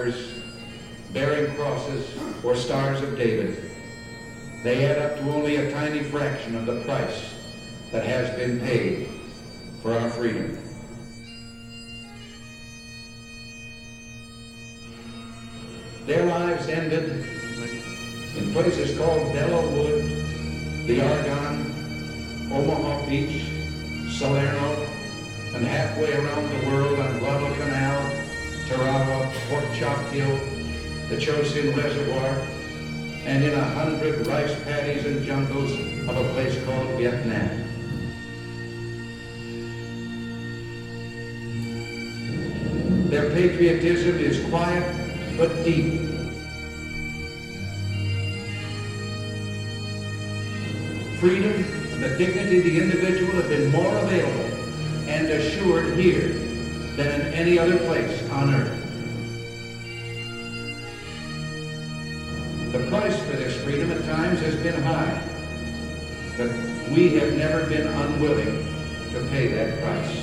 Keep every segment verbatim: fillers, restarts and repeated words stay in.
martyrs bearing crosses or stars of David, they add up to only a tiny fraction of the price that has been paid for our freedom. Their lives ended in places called Belleau Wood, the Argonne, Omaha Beach, Salerno, and halfway around the world on Guadalcanal, Tarawa, Fort Choctaw, the Chosin Reservoir, and in a hundred rice paddies and jungles of a place called Vietnam. Their patriotism is quiet but deep. Freedom and the dignity of the individual have been more available and assured here than in any other place on earth. The price for this freedom at times has been high, but we have never been unwilling to pay that price.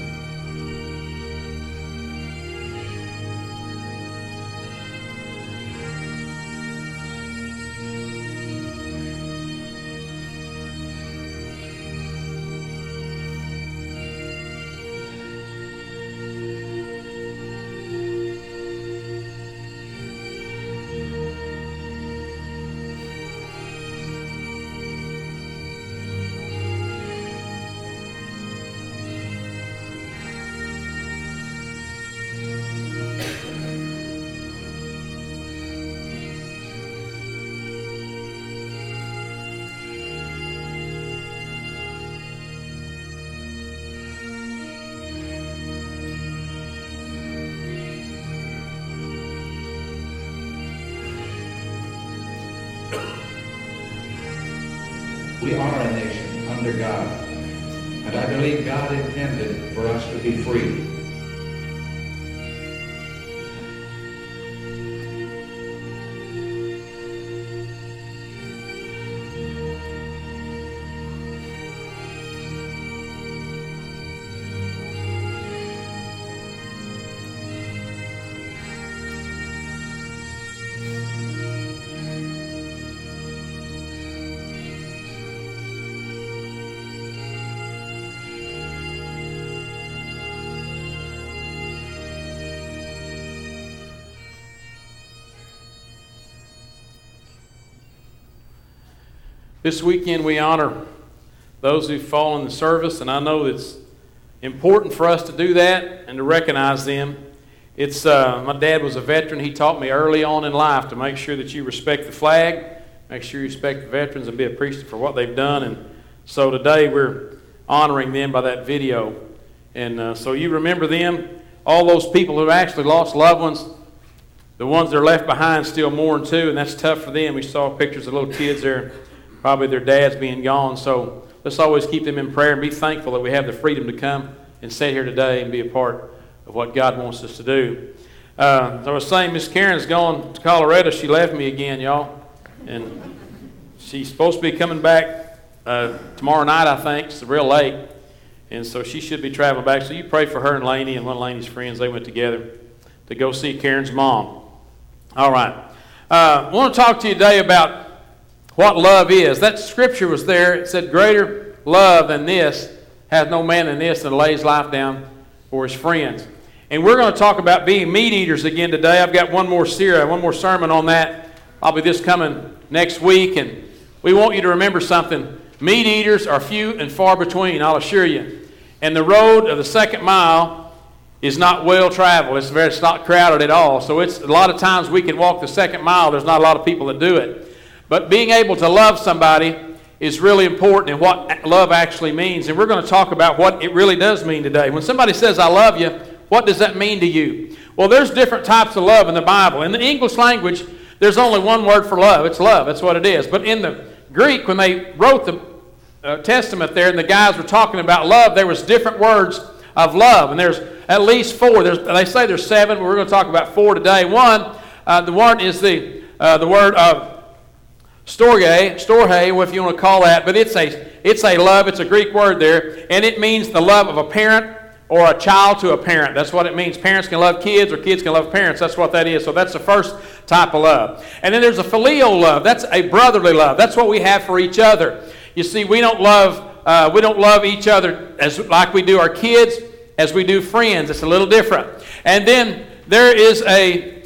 We are a nation under God, and I believe God intended for us to be free. This weekend we honor those who've fallen in the service, and I know it's important for us to do that and to recognize them. It's uh, my dad was a veteran. He taught me early on in life to make sure that you respect the flag, make sure you respect the veterans, and be appreciative for what they've done. And so today we're honoring them by that video. And uh, so you remember them, all those people who actually lost loved ones, the ones that are left behind still mourn too, and that's tough for them. We saw pictures of little kids there, probably their dads being gone. So let's always keep them in prayer and be thankful that we have the freedom to come and sit here today and be a part of what God wants us to do. Uh, as I was saying, Miss Karen's gone to Colorado. She left me again, y'all. And she's supposed to be coming back uh, tomorrow night, I think. It's real late. And so she should be traveling back. So you pray for her and Laney and one of Laney's friends. They went together to go see Karen's mom. All right. Uh, I want to talk to you today about what love is. That scripture was there. It said, greater love than this hath no man than this that lays life down for his friends. And we're going to talk about being meat eaters again today. I've got one more series, one more sermon on that. Probably this coming next week. And we want you to remember something. Meat eaters are few and far between, I'll assure you. And the road of the second mile is not well traveled. It's very, it's not crowded at all. So it's a lot of times we can walk the second mile. There's not a lot of people that do it. But being able to love somebody is really important and what love actually means. And we're going to talk about what it really does mean today. When somebody says, I love you, what does that mean to you? Well, there's different types of love in the Bible. In the English language, there's only one word for love. It's love. That's what it is. But in the Greek, when they wrote the uh, Testament there and the guys were talking about love, there was different words of love. And there's at least four. There's, they say there's seven, but we're going to talk about four today. One, uh, the word is the, uh, the word of Storge, storge, if you want to call that, but it's a it's a love. It's a Greek word there, and it means the love of a parent or a child to a parent. That's what it means. Parents can love kids, or kids can love parents. That's what that is. So that's the first type of love. And then there's a filial love. That's a brotherly love. That's what we have for each other. You see, we don't love uh, we don't love each other as like we do our kids, as we do friends. It's a little different. And then there is a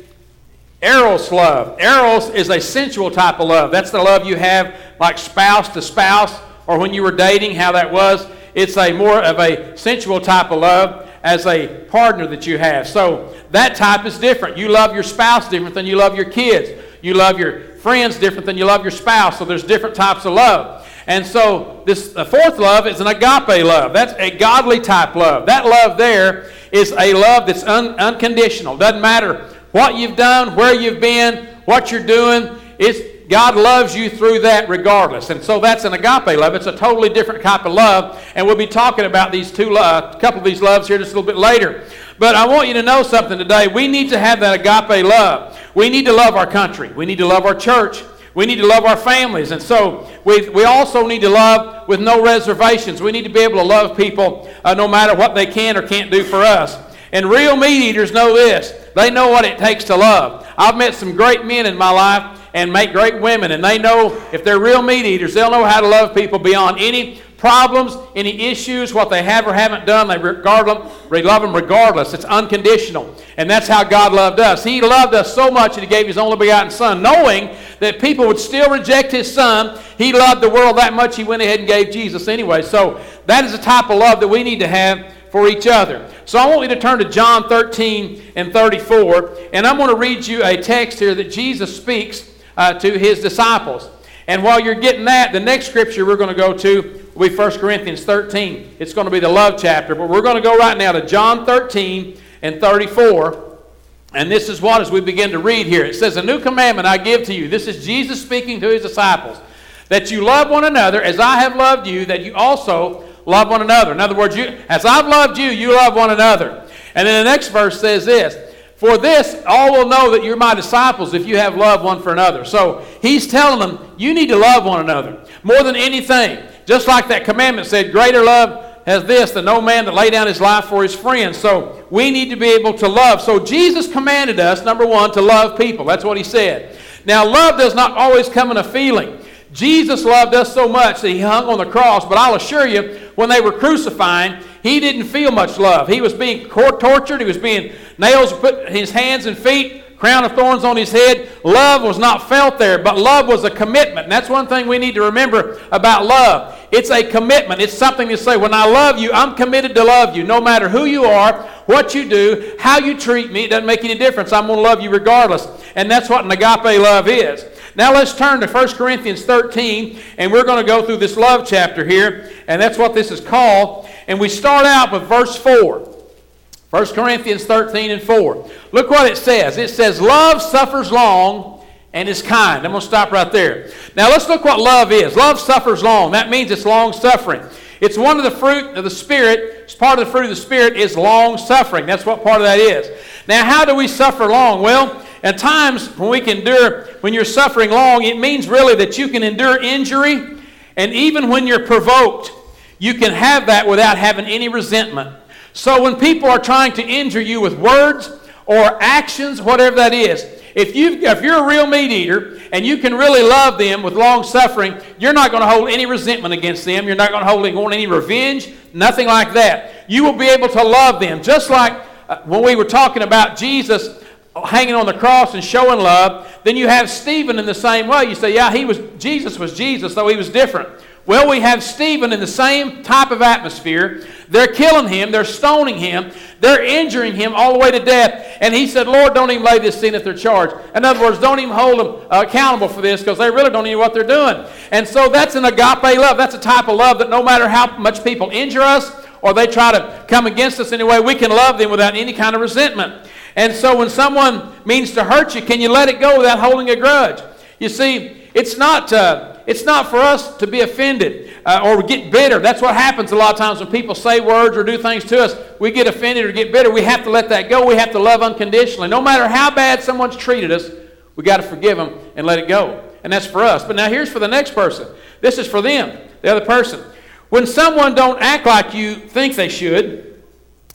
eros love. Eros is a sensual type of love. That's the love you have like spouse to spouse, or when you were dating, how that was. It's a more of a sensual type of love as a partner that you have. So that type is different. You love your spouse different than you love your kids. You love your friends different than you love your spouse. So there's different types of love. And so this the fourth love is an agape love. That's a godly type love. That love there is a love that's un, unconditional. Doesn't matter what you've done, where you've been, what you're doing. It's God loves you through that regardless. And so that's an agape love. It's a totally different type of love. And we'll be talking about these two, uh, a couple of these loves here just a little bit later. But I want you to know something today. We need to have that agape love. We need to love our country. We need to love our church. We need to love our families. And so we, we also need to love with no reservations. We need to be able to love people uh, no matter what they can or can't do for us. And real meat eaters know this. They know what it takes to love. I've met some great men in my life and make great women, and they know if they're real meat eaters, they'll know how to love people beyond any problems, any issues, what they have or haven't done. They regard them, they love them regardless. It's unconditional, and that's how God loved us. He loved us so much that He gave His only begotten Son, knowing that people would still reject His Son. He loved the world that much, He went ahead and gave Jesus anyway. So that is the type of love that we need to have for each other. So I want you to turn to John thirteen and thirty-four, and I'm going to read you a text here that Jesus speaks uh, to His disciples. And while you're getting that, the next scripture we're going to go to will be First Corinthians thirteen. It's going to be the love chapter, but we're going to go right now to John thirteen and thirty-four. And this is what, as we begin to read here, it says, "A new commandment I give to you." This is Jesus speaking to His disciples. "That you love one another as I have loved you, that you also love one another." In other words, you, as I've loved you, you love one another. And then the next verse says this, "For this all will know that you're my disciples if you have love one for another." So He's telling them, you need to love one another more than anything. Just like that commandment said, greater love has this than no man that lay down his life for his friends. So we need to be able to love. So Jesus commanded us, number one, to love people. That's what He said. Now, love does not always come in a feeling. Jesus loved us so much that He hung on the cross, but I'll assure you, when they were crucifying, He didn't feel much love. He was being tortured. He was being nails put in His hands and feet, crown of thorns on His head. Love was not felt there, but love was a commitment. And that's one thing we need to remember about love. It's a commitment. It's something to say, when I love you, I'm committed to love you. No matter who you are, what you do, how you treat me, it doesn't make any difference. I'm going to love you regardless. And that's what an agape love is. Now let's turn to First Corinthians thirteen, and we're going to go through this love chapter here, and that's what this is called. And we start out with verse four. First Corinthians thirteen and four. Look what it says. It says, "Love suffers long and is kind." I'm going to stop right there. Now let's look what love is. Love suffers long. That means it's long-suffering. It's one of the fruit of the Spirit. It's part of the fruit of the Spirit is long-suffering. That's what part of that is. Now, how do we suffer long? Well, at times when we can endure, when you're suffering long, it means really that you can endure injury, and even when you're provoked, you can have that without having any resentment. So when people are trying to injure you with words or actions, whatever that is, if, you've, if you're a real meat eater and you can really love them with long suffering, you're not going to hold any resentment against them. You're not going to hold any, want any revenge, nothing like that. You will be able to love them. Just like uh, when we were talking about Jesus hanging on the cross and showing love, then you have Stephen in the same way. You say, yeah, he was Jesus was Jesus, though he was different. Well, we have Stephen in the same type of atmosphere. They're killing him. They're stoning him. They're injuring him all the way to death. And he said, Lord, don't even lay this sin at their charge. In other words, don't even hold them uh, accountable for this, because they really don't even know what they're doing. And so that's an agape love. That's a type of love that no matter how much people injure us or they try to come against us anyway, we can love them without any kind of resentment. And so when someone means to hurt you, can you let it go without holding a grudge? You see, it's not... Uh, It's not for us to be offended uh, or get bitter. That's what happens a lot of times when people say words or do things to us. We get offended or get bitter. We have to let that go. We have to love unconditionally. No matter how bad someone's treated us, we got to forgive them and let it go. And that's for us. But now here's for the next person. This is for them, the other person. When someone don't act like you think they should,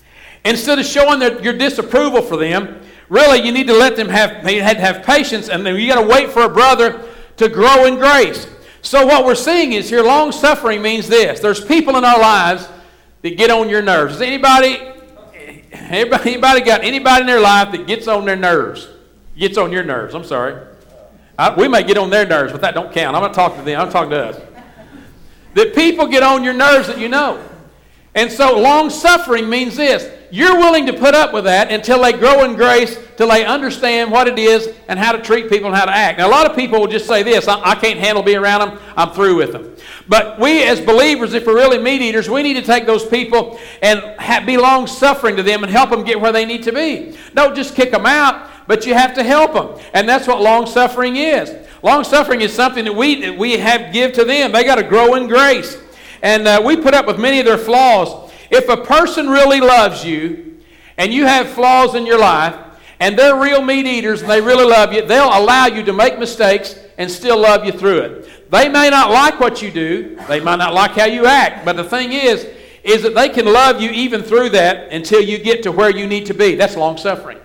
Instead of showing their, your disapproval for them, really you need to let them have, you had to have patience, and then you got to wait for a brother to grow in grace. So what we're seeing is here, long suffering means this. There's people in our lives that get on your nerves. Does anybody, anybody, anybody got anybody in their life that gets on their nerves? Gets on your nerves, I'm sorry. I, we may get on their nerves, but that don't count. I'm not talking to them, I'm talking to us. That people get on your nerves that you know. And so long suffering means this. You're willing to put up with that until they grow in grace, till they understand what it is and how to treat people and how to act. Now, a lot of people will just say this, I, I can't handle being around them, I'm through with them. But we as believers, if we're really meat eaters, we need to take those people and ha- be long-suffering to them and help them get where they need to be. Don't just kick them out, but you have to help them. And that's what long-suffering is. Long-suffering is something that we, that we have give to them. They got to grow in grace. And uh, we put up with many of their flaws. If a person really loves you and you have flaws in your life and they're real meat eaters and they really love you, they'll allow you to make mistakes and still love you through it. They may not like what you do. They might not like how you act. But the thing is, is that they can love you even through that until you get to where you need to be. That's long-suffering.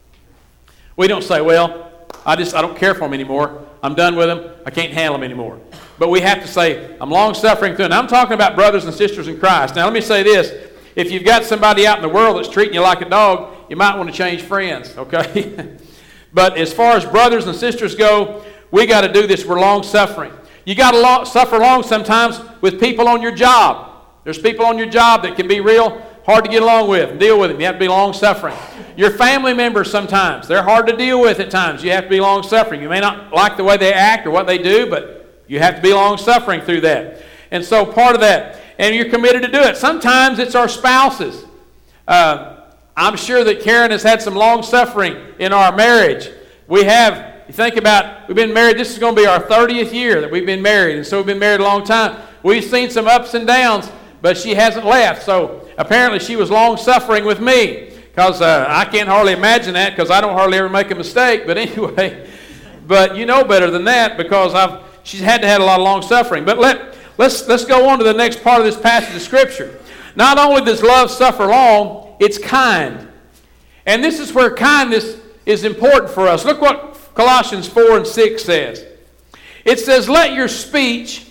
We don't say, well, I just I don't care for them anymore. I'm done with them. I can't handle them anymore. But we have to say, I'm long-suffering through. And I'm talking about brothers and sisters in Christ. Now, let me say this. If you've got somebody out in the world that's treating you like a dog, you might want to change friends, okay? But as far as brothers and sisters go, we got to do this. We're long-suffering. You got to long, suffer long sometimes with people on your job. There's people on your job that can be real hard to get along with and deal with them. You have to be long-suffering. Your family members sometimes, they're hard to deal with at times. You have to be long-suffering. You may not like the way they act or what they do, but you have to be long-suffering through that. And so part of that, and you're committed to do it. Sometimes it's our spouses. Uh, I'm sure that Karen has had some long-suffering in our marriage. We have, you think about, we've been married, this is going to be our thirtieth year that we've been married, and so we've been married a long time. We've seen some ups and downs, but she hasn't left. So apparently she was long-suffering with me, because uh, I can't hardly imagine that, because I don't hardly ever make a mistake. But anyway, but you know better than that, because I've she's had to have a lot of long-suffering. But let, let's, let's go on to the next part of this passage of Scripture. Not only does love suffer long, it's kind. And this is where kindness is important for us. Look what Colossians four and six says. It says, let your speech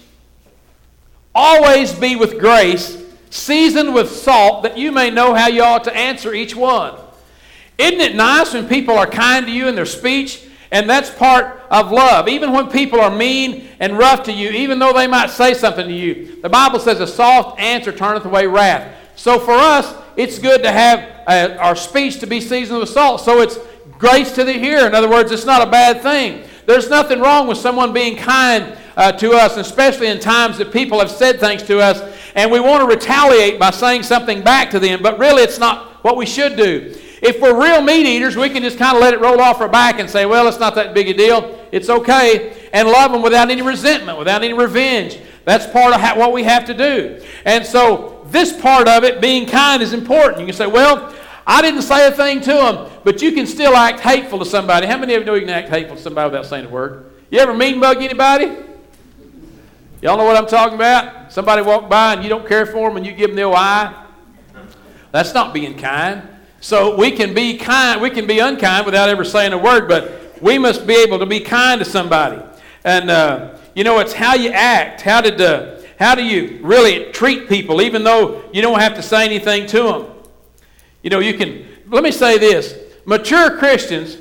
always be with grace, seasoned with salt, that you may know how you ought to answer each one. Isn't it nice when people are kind to you in their speech? And that's part of love. Even when people are mean and rough to you, even though they might say something to you, the Bible says a soft answer turneth away wrath. So for us, it's good to have uh, our speech to be seasoned with salt. So it's grace to the hearer. In other words, it's not a bad thing. There's nothing wrong with someone being kind uh, to us, especially in times that people have said things to us, and we want to retaliate by saying something back to them, but really it's not what we should do. If we're real meat eaters, we can just kind of let it roll off our back and say, well, it's not that big a deal. It's okay. And love them without any resentment, without any revenge. That's part of how, what we have to do. And so this part of it, being kind, is important. You can say, well, I didn't say a thing to them, but you can still act hateful to somebody. How many of you know you can act hateful to somebody without saying a word? You ever mean bug anybody? Y'all know what I'm talking about? Somebody walk by and you don't care for them and you give them the old eye? That's not being kind. So we can be kind, we can be unkind without ever saying a word, but we must be able to be kind to somebody. And, uh, you know, it's how you act. How did, uh, how do you really treat people, even though you don't have to say anything to them? You know, you can, let me say this. Mature Christians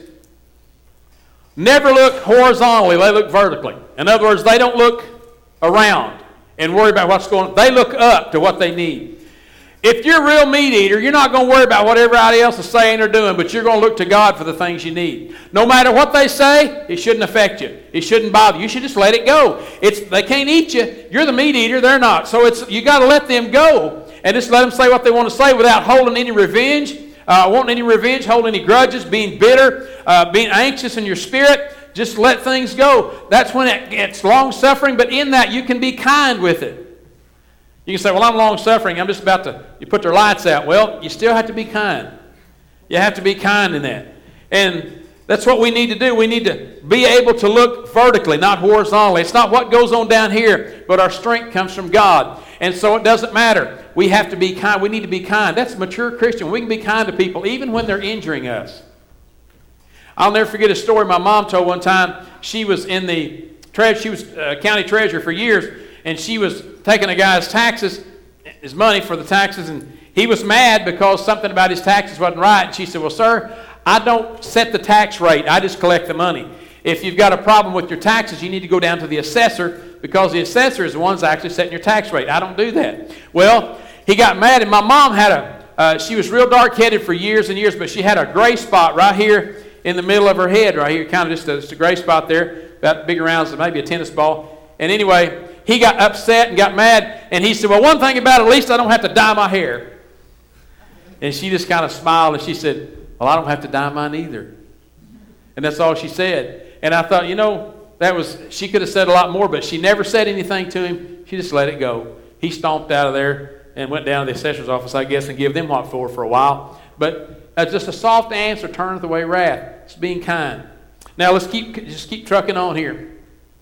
never look horizontally, they look vertically. In other words, they don't look around and worry about what's going on. They look up to what they need. If you're a real meat eater, you're not going to worry about what everybody else is saying or doing, but you're going to look to God for the things you need. No matter what they say, it shouldn't affect you. It shouldn't bother you. You should just let it go. It's, they can't eat you. You're the meat eater. They're not. So it's you got to let them go and just let them say what they want to say without holding any revenge, uh, wanting any revenge, holding any grudges, being bitter, uh, being anxious in your spirit. Just let things go. That's when it gets long-suffering, but in that you can be kind with it. You can say, well, I'm long-suffering. I'm just about to you put their lights out. Well, you still have to be kind. You have to be kind in that. And that's what we need to do. We need to be able to look vertically, not horizontally. It's not what goes on down here, but our strength comes from God. And so it doesn't matter we have to be kind. We need to be kind. That's a mature Christian. We can be kind to people even when they're injuring us. I'll never forget a story my mom told one time. She was in the tre- she was uh, county treasurer for years, and she was taking a guy's taxes, his money for the taxes, and he was mad because something about his taxes wasn't right. And she said, well, sir, I don't set the tax rate. I just collect the money. If you've got a problem with your taxes, you need to go down to the assessor, because the assessor is the one that's actually setting your tax rate. I don't do that. Well, he got mad, and my mom had a, uh, she was real dark-headed for years and years, but she had a gray spot right here in the middle of her head, right here, kind of just a, just a gray spot there, about big around as maybe a tennis ball. And anyway, he got upset and got mad, and he said, well, one thing about it, at least I don't have to dye my hair. And she just kind of smiled, and she said, well, I don't have to dye mine either. And that's all she said. And I thought, you know, that was, she could have said a lot more, but she never said anything to him. She just let it go. He stomped out of there and went down to the assessor's office, I guess, and gave them what for for a while. But uh, just a soft answer turneth away wrath. It's being kind. Now let's keep just keep trucking on here.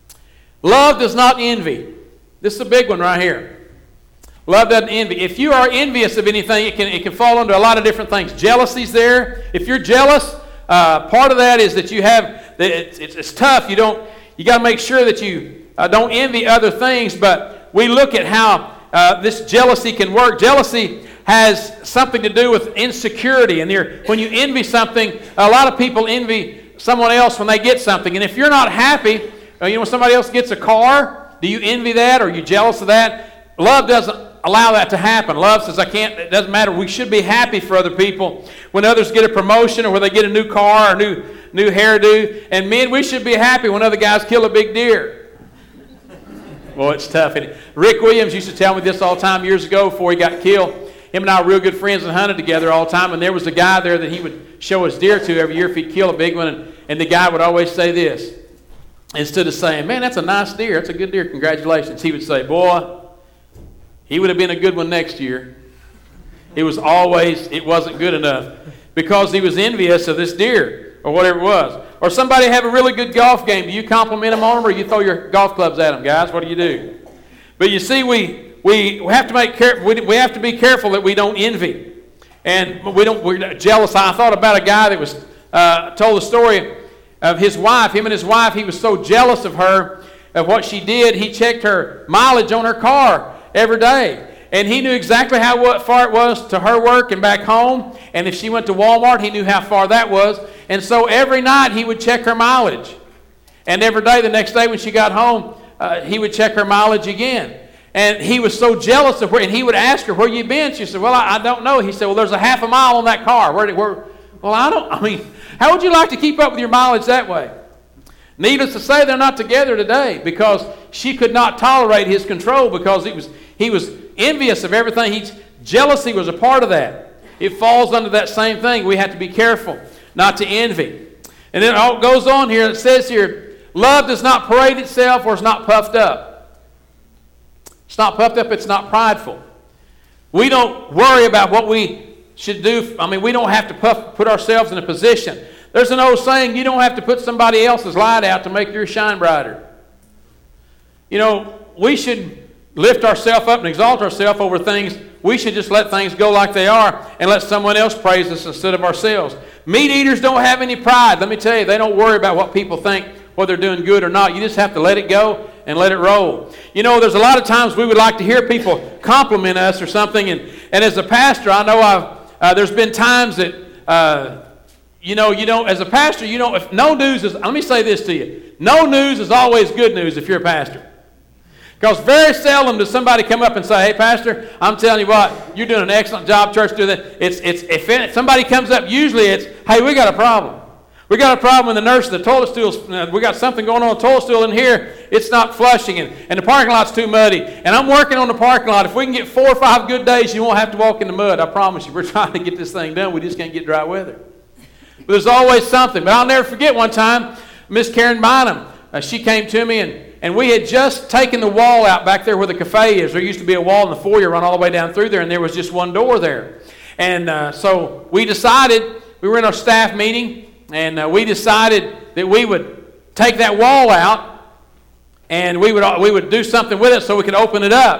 Love does not envy. This is a big one right here. Love doesn't envy. If you are envious of anything, it can it can fall under a lot of different things. Jealousy's there. If you're jealous, uh, part of that is that you have it's, it's, it's tough. You don't you got to make sure that you uh, don't envy other things. But we look at how uh, this jealousy can work. Jealousy has something to do with insecurity, and when you envy something, a lot of people envy someone else when they get something. And if you're not happy, uh, you know, when somebody else gets a car, do you envy that? Or are you jealous of that? Love doesn't allow that to happen. Love says, I can't, it doesn't matter. We should be happy for other people when others get a promotion or when they get a new car or new new hairdo. And men, we should be happy when other guys kill a big deer. Well, it's tough. And Rick Williams used to tell me this all the time years ago before he got killed. Him and I were real good friends and hunted together all the time. And there was a guy there that he would show his deer to every year if he'd kill a big one. And, and the guy would always say this. Instead of saying, man, that's a nice deer. That's a good deer. Congratulations. He would say, boy, he would have been a good one next year. It was always, it wasn't good enough because he was envious of this deer or whatever it was. Or somebody have a really good golf game. Do you compliment them on them or you throw your golf clubs at them, guys? What do you do? But you see, we we have to make care, we, we have to be careful that we don't envy. And we don't, we're jealous. I thought about a guy that was, uh, told the story of his wife. Him and his wife, he was so jealous of her, of what she did, he checked her mileage on her car every day. And he knew exactly how what far it was to her work and back home. And if she went to Walmart, he knew how far that was. And so every night he would check her mileage. And every day, the next day when she got home, uh, he would check her mileage again. And he was so jealous of her. And he would ask her, where you been? She said, well, I, I don't know. He said, well, there's a half a mile on that car. Where, where? Well, I don't, I mean, how would you like to keep up with your mileage that way? Needless to say, they're not together today because she could not tolerate his control because he was he was envious of everything. He's, jealousy was a part of that. It falls under that same thing. We have to be careful not to envy. And then it goes on here. It says here, love does not parade itself or is not puffed up. It's not puffed up. It's not prideful. We don't worry about what we should do. I mean, we don't have to puff, put ourselves in a position. There's an old saying, you don't have to put somebody else's light out to make yours shine brighter. You know, we should lift ourselves up and exalt ourselves over things. We should just let things go like they are and let someone else praise us instead of ourselves. Meat eaters don't have any pride. Let me tell you, they don't worry about what people think, whether they're doing good or not. You just have to let it go and let it roll. You know, there's a lot of times we would like to hear people compliment us or something. And, and as a pastor, I know I've, uh, there's been times that... Uh, You know, you don't, as a pastor, you know, if no news is, let me say this to you. No news is always good news if you're a pastor. Because very seldom does somebody come up and say, hey, pastor, I'm telling you what, you're doing an excellent job, church, doing that. It's, it's, if it, somebody comes up, usually it's, hey, we got a problem. We got a problem with the nurse, the toilet stool, uh, we got something going on with the toilet stool in here. It's not flushing, and, and the parking lot's too muddy. And I'm working on the parking lot. If we can get four or five good days, you won't have to walk in the mud. I promise you. We're trying to get this thing done. We just can't get dry weather. But there's always something. But I'll never forget one time, Miss Karen Bynum, uh, she came to me, and, and we had just taken the wall out back there where the cafe is. There used to be a wall in the foyer run all the way down through there, and there was just one door there. And uh, so we decided, we were in our staff meeting, and uh, we decided that we would take that wall out, and we would we would do something with it so we could open it up.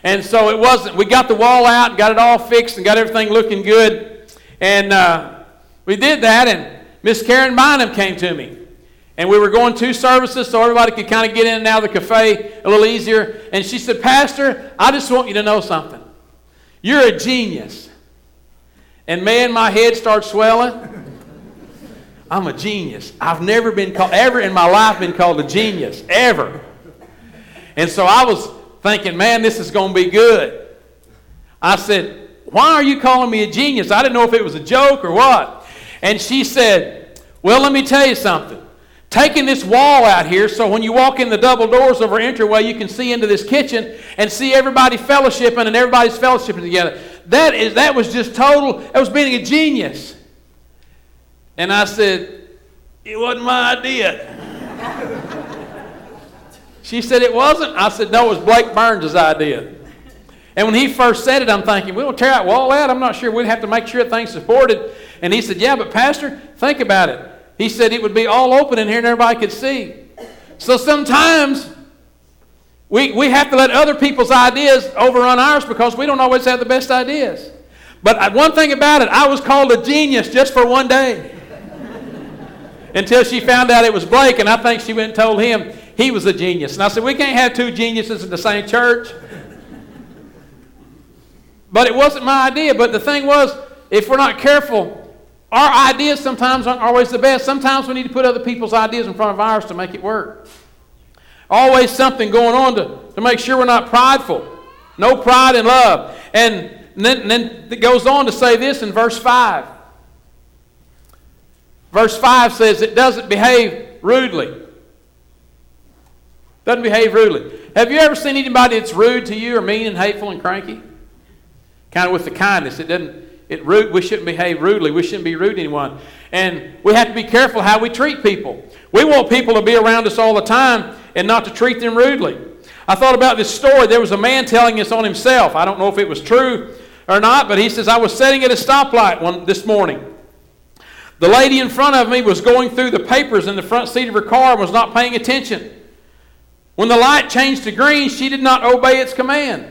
And so it wasn't, we got the wall out and got it all fixed and got everything looking good. And uh, we did that, and Miss Karen Bynum came to me. And we were going two services so everybody could kind of get in and out of the cafe a little easier. And she said, Pastor, I just want you to know something. You're a genius. And man, my head starts swelling. I'm a genius. I've never been called, ever in my life been called a genius, ever. And so I was thinking, man, this is going to be good. I said, why are you calling me a genius? I didn't know if it was a joke or what. And she said, well, let me tell you something. Taking this wall out here so when you walk in the double doors of our entryway, you can see into this kitchen and see everybody fellowshipping and everybody's fellowshipping together. That is, that was just total, that was being a genius. And I said, it wasn't my idea. She said, it wasn't? I said, no, it was Blake Burns' idea. And when he first said it, I'm thinking, we'll tear that wall out. I'm not sure. We'd have to make sure things supported. And he said, yeah, but Pastor, think about it. He said it would be all open in here and everybody could see. So sometimes we, we have to let other people's ideas overrun ours because we don't always have the best ideas. But one thing about it, I was called a genius just for one day. Until she found out it was Blake, and I think she went and told him he was a genius. And I said, we can't have two geniuses in the same church. But it wasn't my idea. But the thing was, if we're not careful, our ideas sometimes aren't always the best. Sometimes we need to put other people's ideas in front of ours to make it work. Always something going on to, to make sure we're not prideful. No pride in love. And then, and then it goes on to say this in verse five. Verse five says it doesn't behave rudely. Doesn't behave rudely. Have you ever seen anybody that's rude to you or mean and hateful and cranky? Kind of with the kindness. It doesn't, it rude, we shouldn't behave rudely. We shouldn't be rude to anyone. And we have to be careful how we treat people. We want people to be around us all the time and not to treat them rudely. I thought about this story. There was a man telling this on himself. I don't know if it was true or not, but he says, I was sitting at a stoplight one this morning. The lady in front of me was going through the papers in the front seat of her car and was not paying attention. When the light changed to green, she did not obey its command.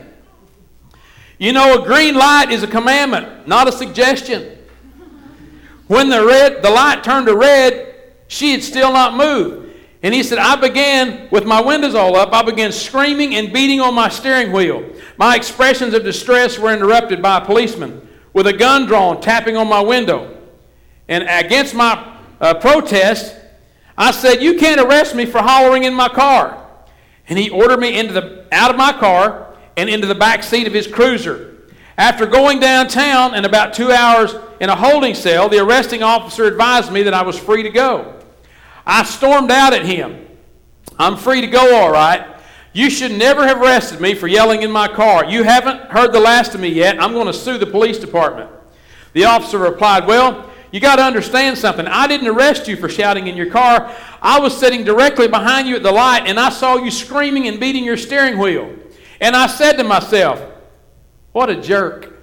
You know, a green light is a commandment, not a suggestion. When the red, the light turned to red, she had still not moved. And he said, I began, with my windows all up, I began screaming and beating on my steering wheel. My expressions of distress were interrupted by a policeman with a gun drawn, tapping on my window. And against my uh, protest, I said, you can't arrest me for hollering in my car. And he ordered me into the, out of my car and into the back seat of his cruiser. After going downtown and about two hours in a holding cell, the arresting officer advised me that I was free to go. I stormed out at him. I'm free to go, all right. You should never have arrested me for yelling in my car. You haven't heard the last of me yet. I'm going to sue the police department. The officer replied, well, you got to understand something. I didn't arrest you for shouting in your car. I was sitting directly behind you at the light, and I saw you screaming and beating your steering wheel. And I said to myself, what a jerk.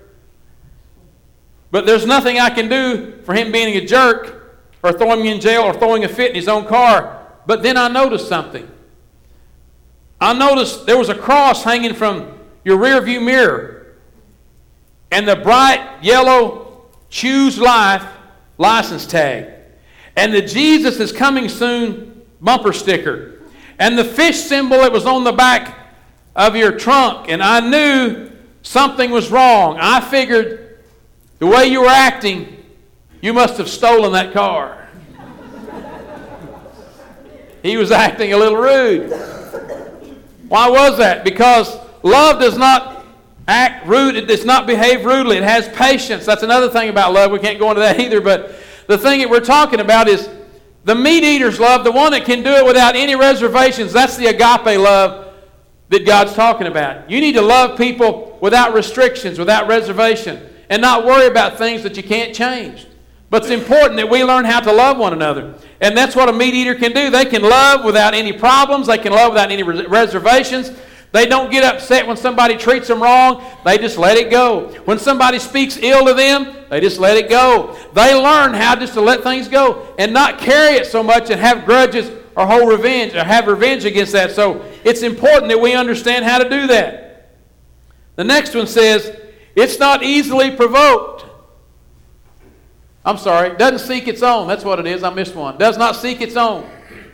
But there's nothing I can do for him being a jerk or throwing me in jail or throwing a fit in his own car. But then I noticed something. I noticed there was a cross hanging from your rear view mirror and the bright yellow Choose Life license tag, and the Jesus is coming soon bumper sticker, and the fish symbol that was on the back of your trunk. And I knew something was wrong. I figured the way you were acting, you must have stolen that car. He was acting a little rude. Why was that? Because love does not act rude. It does not behave rudely. It has patience. That's another thing about love. We can't go into that either. But the thing that we're talking about is the meat eater's love, the one that can do it without any reservations. That's the agape love that God's talking about. You need to love people without restrictions, without reservation, and not worry about things that you can't change. But it's important that we learn how to love one another. And that's what a meat eater can do. They can love without any problems. They can love without any res- reservations. They don't get upset when somebody treats them wrong. They just let it go. When somebody speaks ill to them, they just let it go. They learn how just to let things go and not carry it so much and have grudges or hold revenge or have revenge against that. So it's important that we understand how to do that. The next one says, it's not easily provoked. I'm sorry, doesn't seek its own. That's what it is. I missed one. Does not seek its own.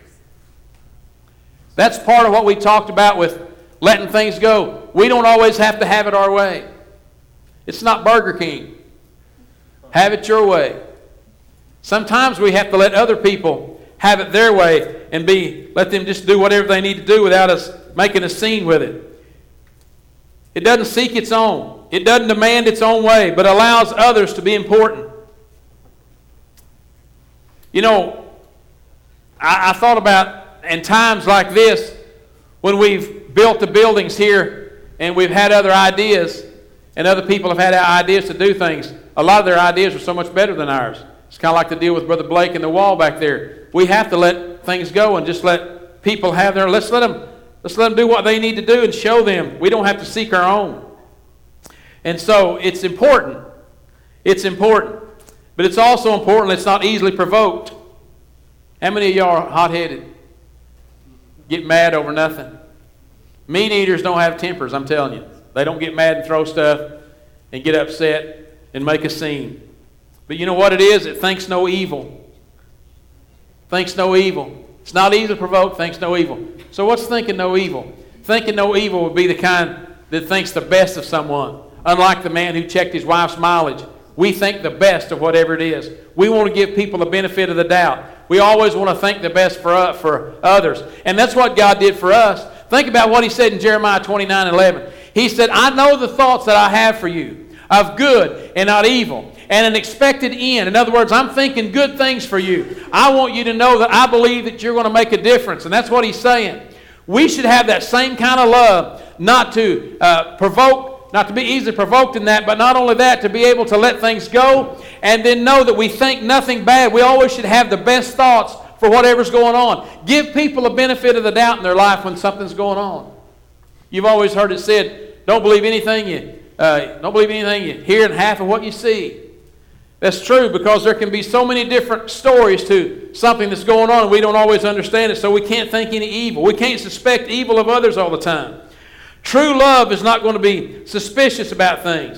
That's part of what we talked about with letting things go. We don't always have to have it our way. It's not Burger King. Have it your way. Sometimes we have to let other people have it their way and be let them just do whatever they need to do without us making a scene with it. It doesn't seek its own. It doesn't demand its own way, but allows others to be important. You know, I, I thought about in times like this when we've built the buildings here and we've had other ideas and other people have had ideas to do things. A lot of their ideas are so much better than ours. It's kind of like the deal with Brother Blake and the wall back there. We have to let things go and just let people have their, let's let them, let's let them do what they need to do and show them. We don't have to seek our own. And so it's important. It's important. But it's also important it's not easily provoked. How many of y'all are hot-headed? Get mad over nothing. Meat eaters don't have tempers, I'm telling you. They don't get mad and throw stuff and get upset and make a scene. But you know what it is? It thinks no evil. Thinks no evil. It's not easily provoked, thinks no evil. So what's thinking no evil? Thinking no evil would be the kind that thinks the best of someone. Unlike the man who checked his wife's mileage. We think the best of whatever it is. We want to give people the benefit of the doubt. We always want to think the best for, uh, for others. And that's what God did for us. Think about what he said in Jeremiah twenty-nine eleven. He said, I know the thoughts that I have for you, of good and not evil, and an expected end. In other words, I'm thinking good things for you. I want you to know that I believe that you're going to make a difference. And that's what he's saying. We should have that same kind of love, not to uh, provoke, not to be easily provoked in that, but not only that, to be able to let things go and then know that we think nothing bad. We always should have the best thoughts for whatever's going on. Give people a benefit of the doubt in their life when something's going on. You've always heard it said, don't believe anything you uh, don't believe anything you hear and half of what you see. That's true because there can be so many different stories to something that's going on and we don't always understand it, so we can't think any evil. We can't suspect evil of others all the time. True love is not going to be suspicious about things.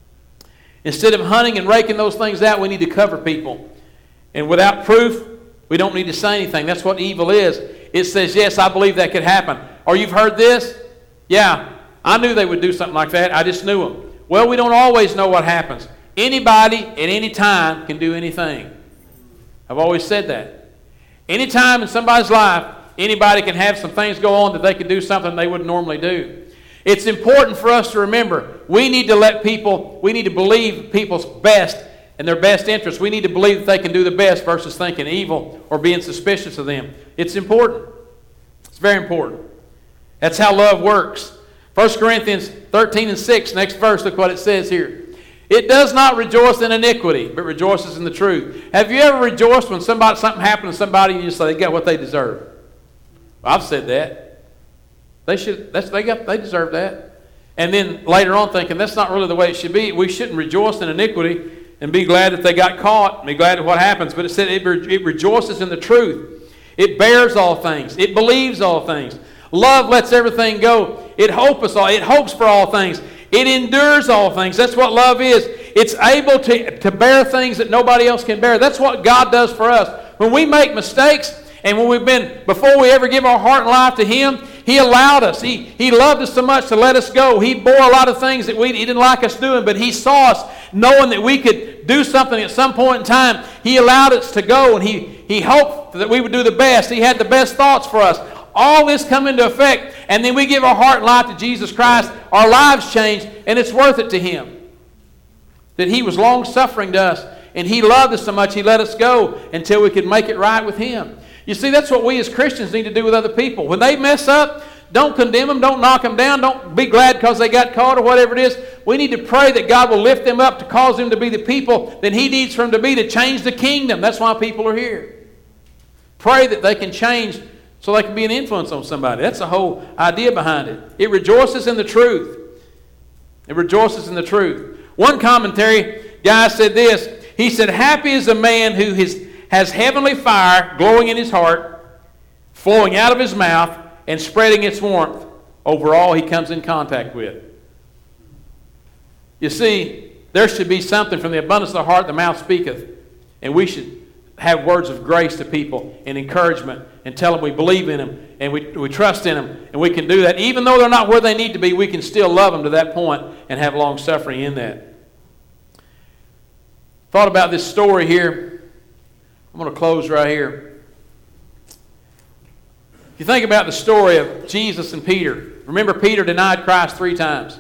Instead of hunting and raking those things out, we need to cover people. And without proof, we don't need to say anything. That's what evil is. It says, yes, I believe that could happen. Or you've heard this? Yeah, I knew they would do something like that. I just knew them. Well, we don't always know what happens. Anybody at any time can do anything. I've always said that. Any time in somebody's life, anybody can have some things go on that they could do something they wouldn't normally do. It's important for us to remember, we need to let people, we need to believe people's best and their best interests. We need to believe that they can do the best versus thinking evil or being suspicious of them. It's important. It's very important. That's how love works. First Corinthians thirteen and six, next verse, look what it says here. It does not rejoice in iniquity, but rejoices in the truth. Have you ever rejoiced when somebody something happened to somebody and you say they got what they deserve? Well, I've said that. They should. That's they got. They deserve that. And then later on, thinking that's not really the way it should be. We shouldn't rejoice in iniquity and be glad that they got caught and be glad at what happens. But it said it, re- it rejoices in the truth. It bears all things. It believes all things. Love lets everything go. It hopes all. It hopes for all things. It endures all things. That's what love is. It's able to, to bear things that nobody else can bear. That's what God does for us. When we make mistakes and when we've been, before we ever give our heart and life to Him, He allowed us. He, he loved us so much to let us go. He bore a lot of things that we, He didn't like us doing, but He saw us knowing that we could do something at some point in time. He allowed us to go, and He, he hoped that we would do the best. He had the best thoughts for us. All this come into effect, and then we give our heart and life to Jesus Christ. Our lives change, and it's worth it to Him. That He was long-suffering to us, and He loved us so much He let us go until we could make it right with Him. You see, that's what we as Christians need to do with other people. When they mess up, don't condemn them, don't knock them down, don't be glad because they got caught or whatever it is. We need to pray that God will lift them up to cause them to be the people that He needs for them to be to change the kingdom. That's why people are here. Pray that they can change so they can be an influence on somebody. That's the whole idea behind it. It rejoices in the truth. It rejoices in the truth. One commentary guy said this. He said, happy is a man who has, has heavenly fire glowing in his heart, flowing out of his mouth, and spreading its warmth over all he comes in contact with. You see, there should be something from the abundance of the heart the mouth speaketh. And we should have words of grace to people and encouragement and tell them we believe in them and we, we trust in them. And we can do that. Even though they're not where they need to be, we can still love them to that point and have long suffering in that. Thought about this story here. I'm going to close right here. If you think about the story of Jesus and Peter, remember Peter denied Christ three times.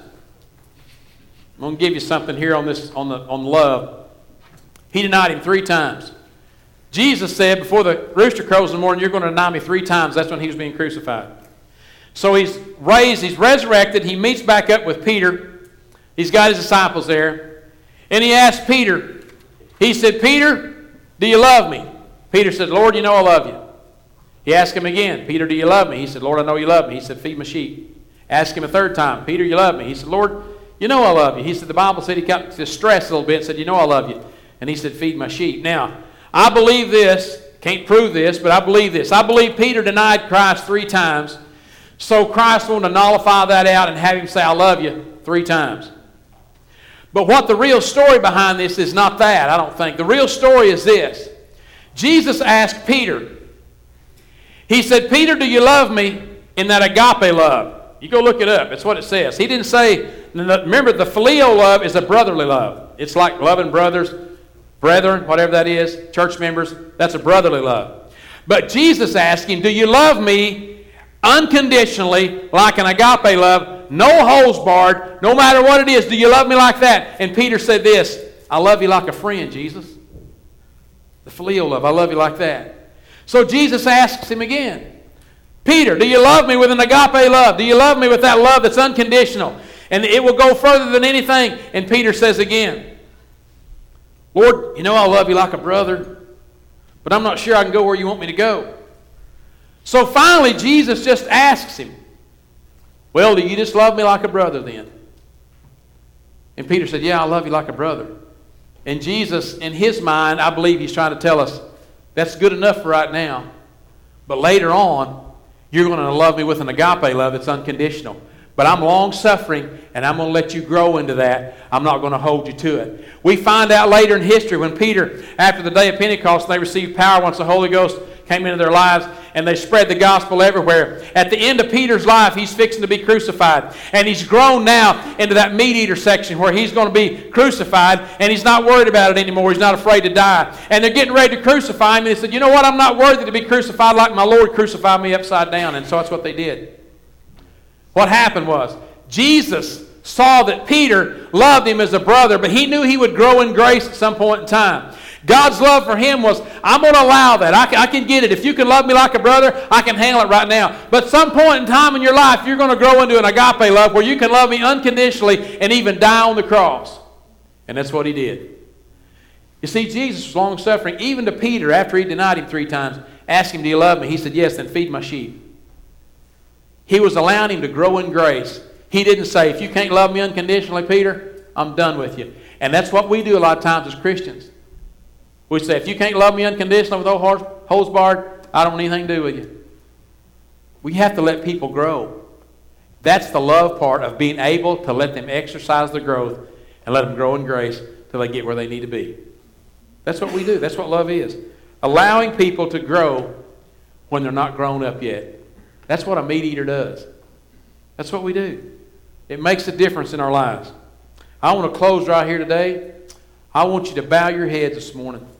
I'm going to give you something here on this on the on love. He denied him three times. Jesus said, before the rooster crows in the morning, you're going to deny me three times. That's when he was being crucified. So he's raised, he's resurrected. He meets back up with Peter. He's got his disciples there. And he asked Peter, he said, Peter, do you love me? Peter said, Lord, you know I love you. He asked him again, Peter, do you love me? He said, Lord, I know you love me. He said, feed my sheep. Asked him a third time, Peter, you love me? He said, Lord, you know I love you. He said, the Bible said he got distressed a little bit and said, you know I love you. And he said, feed my sheep. Now, I believe this, can't prove this, but I believe this. I believe Peter denied Christ three times, so Christ wanted to nullify that out and have him say, I love you three times. But what the real story behind this is not that, I don't think. The real story is this. Jesus asked Peter, he said, Peter, do you love me in that agape love? You go look it up. It's what it says. He didn't say, remember, the filial love is a brotherly love. It's like loving brothers, brethren, whatever that is, church members. That's a brotherly love. But Jesus asked him, do you love me unconditionally like an agape love, no holds barred, no matter what it is? Do you love me like that? And Peter said this, I love you like a friend, Jesus. The filial love, I love you like that. So Jesus asks him again, Peter, do you love me with an agape love? Do you love me with that love that's unconditional? And it will go further than anything. And Peter says again, Lord, you know I love you like a brother, but I'm not sure I can go where you want me to go. So finally, Jesus just asks him, well, do you just love me like a brother then? And Peter said, yeah, I love you like a brother. And Jesus, in his mind, I believe he's trying to tell us, that's good enough for right now. But later on, you're going to love me with an agape love that's unconditional. But I'm long-suffering, and I'm going to let you grow into that. I'm not going to hold you to it. We find out later in history when Peter, after the day of Pentecost, they received power once the Holy Ghost came into their lives, and they spread the gospel everywhere. At the end of Peter's life, he's fixing to be crucified. And he's grown now into that meat-eater section where he's going to be crucified, and he's not worried about it anymore. He's not afraid to die. And they're getting ready to crucify him, and he said, you know what? I'm not worthy to be crucified like my Lord crucified me upside down. And so that's what they did. What happened was, Jesus saw that Peter loved him as a brother, but he knew he would grow in grace at some point in time. God's love for him was, I'm going to allow that. I can, I can get it. If you can love me like a brother, I can handle it right now. But some point in time in your life, you're going to grow into an agape love where you can love me unconditionally and even die on the cross. And that's what he did. You see, Jesus was long-suffering. Even to Peter, after he denied him three times, asked him, do you love me? He said, yes, then feed my sheep. He was allowing him to grow in grace. He didn't say, if you can't love me unconditionally, Peter, I'm done with you. And that's what we do a lot of times as Christians. We say, if you can't love me unconditionally with no holds barred, I don't want anything to do with you. We have to let people grow. That's the love part of being able to let them exercise their growth and let them grow in grace till they get where they need to be. That's what we do. That's what love is. Allowing people to grow when they're not grown up yet. That's what a meat eater does. That's what we do. It makes a difference in our lives. I want to close right here today. I want you to bow your heads this morning.